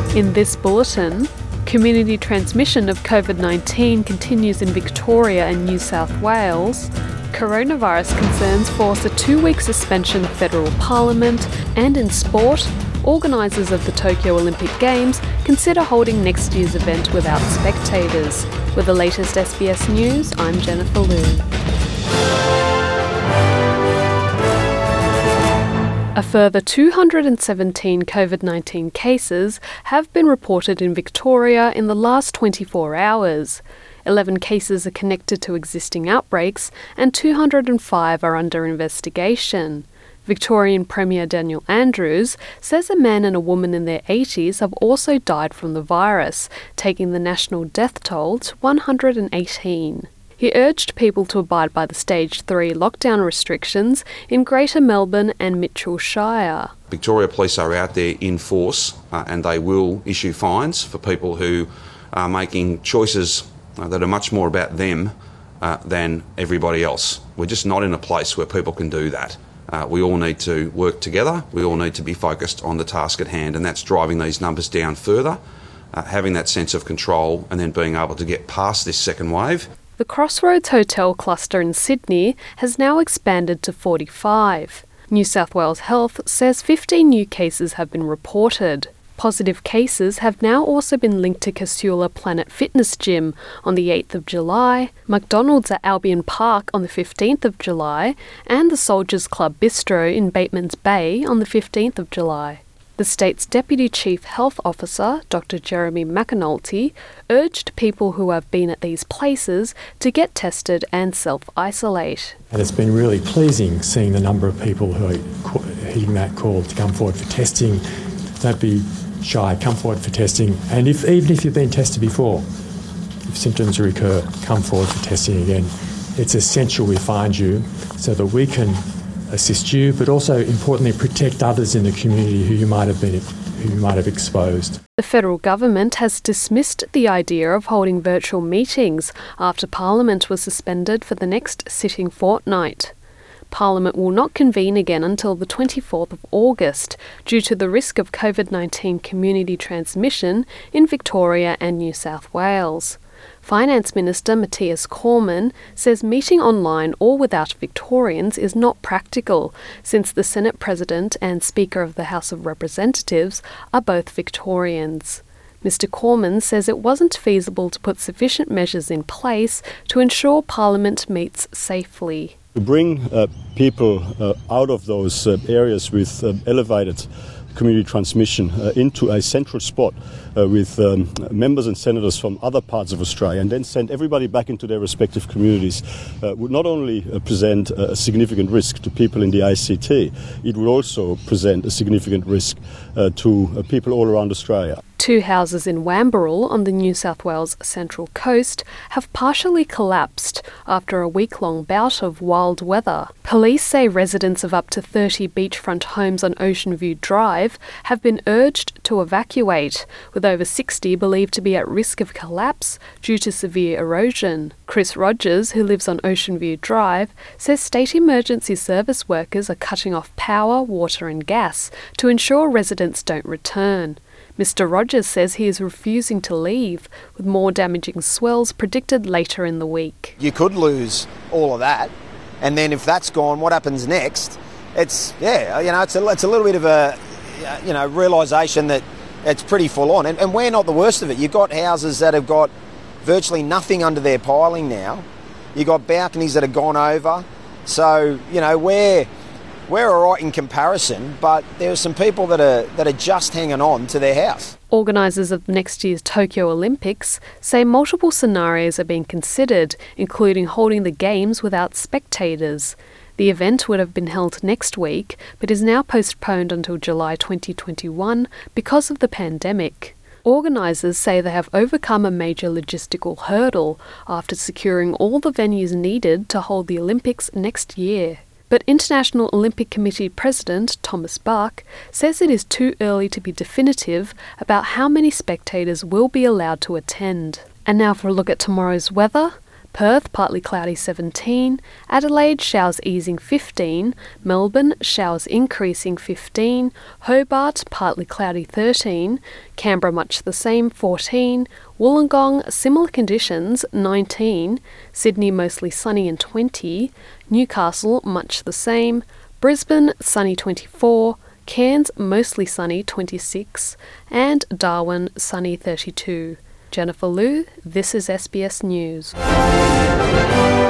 In this bulletin, community transmission of COVID-19 continues in Victoria and New South Wales. Coronavirus concerns force a 2-week suspension of federal parliament. And in sport, organisers of the Tokyo Olympic Games consider holding next year's event without spectators. With the latest SBS News, I'm Jennifer Liu. A further 217 COVID-19 cases have been reported in Victoria in the last 24 hours. 11 cases are connected to existing outbreaks and 205 are under investigation. Victorian Premier Daniel Andrews says a man and a woman in their 80s have also died from the virus, taking the national death toll to 118. He urged people to abide by the Stage 3 lockdown restrictions in Greater Melbourne and Mitchell Shire. Victoria Police are out there in force and they will issue fines for people who are making choices that are much more about them than everybody else. We're just not in a place where people can do that. We all need to work together. We all need to be focused on the task at hand, and that's driving these numbers down further, having that sense of control and then being able to get past this second wave. The Crossroads Hotel cluster in Sydney has now expanded to 45. New South Wales Health says 15 new cases have been reported. Positive cases have now also been linked to Casula Planet Fitness Gym on the 8th of July, McDonald's at Albion Park on the 15th of July, and the Soldiers Club Bistro in Batemans Bay on the 15th of July. The state's Deputy Chief Health Officer, Dr. Jeremy McAnulty, urged people who have been at these places to get tested and self-isolate. And it's been really pleasing seeing the number of people who are heeding that call to come forward for testing. Don't be shy, come forward for testing. And even if you've been tested before, if symptoms recur, come forward for testing again. It's essential we find you so that we can assist you, but also importantly protect others in the community who you might have exposed. The federal government has dismissed the idea of holding virtual meetings after Parliament was suspended for the next sitting fortnight. Parliament will not convene again until the 24th of August due to the risk of COVID-19 community transmission in Victoria and New South Wales. Finance Minister Matthias Cormann says meeting online or without Victorians is not practical, since the Senate President and Speaker of the House of Representatives are both Victorians. Mr Cormann says it wasn't feasible to put sufficient measures in place to ensure Parliament meets safely. To bring people out of those areas with elevated community transmission into a central spot with members and senators from other parts of Australia and then send everybody back into their respective communities would not only present a significant risk to people in the ACT, it would also present a significant risk to people all around Australia. 2 houses in Wamberal on the New South Wales Central Coast have partially collapsed after a week-long bout of wild weather. Police say residents of up to 30 beachfront homes on Ocean View Drive have been urged to evacuate, with over 60 believed to be at risk of collapse due to severe erosion. Chris Rogers, who lives on Ocean View Drive, says state emergency service workers are cutting off power, water and gas to ensure residents don't return. Mr Rogers says he is refusing to leave, with more damaging swells predicted later in the week. You could lose all of that, and then if that's gone, what happens next? It's a little bit of a realisation that it's pretty full on, and we're not the worst of it. You've got houses that have got virtually nothing under their piling now. You've got balconies that have gone over, so we're all right in comparison, but there are some people that are just hanging on to their house. Organisers of next year's Tokyo Olympics say multiple scenarios are being considered, including holding the Games without spectators. The event would have been held next week, but is now postponed until July 2021 because of the pandemic. Organisers say they have overcome a major logistical hurdle after securing all the venues needed to hold the Olympics next year. But International Olympic Committee President Thomas Bach says it is too early to be definitive about how many spectators will be allowed to attend. And now for a look at tomorrow's weather. Perth, partly cloudy 17, Adelaide, showers easing 15, Melbourne, showers increasing 15, Hobart, partly cloudy 13, Canberra, much the same 14, Wollongong, similar conditions 19, Sydney, mostly sunny and 20, Newcastle, much the same, Brisbane, sunny 24, Cairns, mostly sunny 26, and Darwin, sunny 32. Jennifer Liu, this is SBS News.